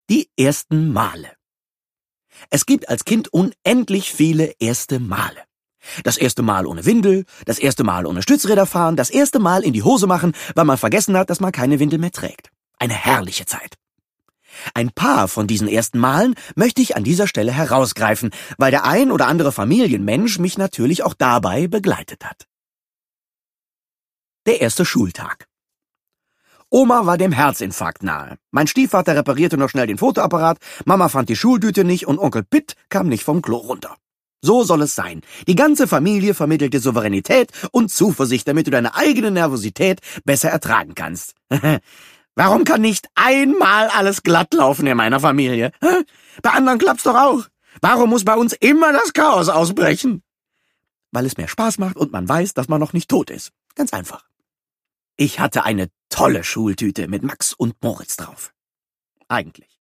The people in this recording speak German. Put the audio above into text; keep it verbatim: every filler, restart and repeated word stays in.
Die ersten Male. Es gibt als Kind unendlich viele erste Male. Das erste Mal ohne Windel, das erste Mal ohne Stützräder fahren, das erste Mal in die Hose machen, weil man vergessen hat, dass man keine Windel mehr trägt. Eine herrliche Zeit. Ein paar von diesen ersten Malen möchte ich an dieser Stelle herausgreifen, weil der ein oder andere Familienmensch mich natürlich auch dabei begleitet hat. Der erste Schultag. Oma war dem Herzinfarkt nahe. Mein Stiefvater reparierte noch schnell den Fotoapparat, Mama fand die Schultüte nicht und Onkel Pitt kam nicht vom Klo runter. So soll es sein. Die ganze Familie vermittelt dir Souveränität und Zuversicht, damit du deine eigene Nervosität besser ertragen kannst. Warum kann nicht einmal alles glatt laufen in meiner Familie? Bei anderen klappt's doch auch. Warum muss bei uns immer das Chaos ausbrechen? Weil es mehr Spaß macht und man weiß, dass man noch nicht tot ist. Ganz einfach. Ich hatte eine tolle Schultüte mit Max und Moritz drauf. Eigentlich.